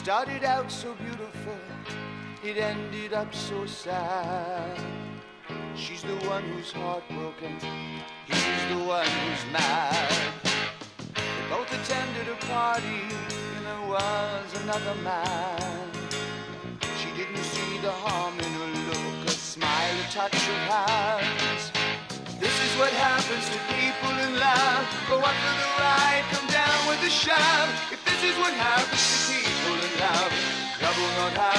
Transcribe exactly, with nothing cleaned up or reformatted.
started out so beautiful, it ended up so sad. She's the one who's heartbroken, he's the one who's mad. They both attended a party and there was another man. She didn't see the harm in her look, a smile, a touch of hands. This is what happens to people in love. Go up for the ride, come down with a shove. If this is what happens to people in love, trouble not happen.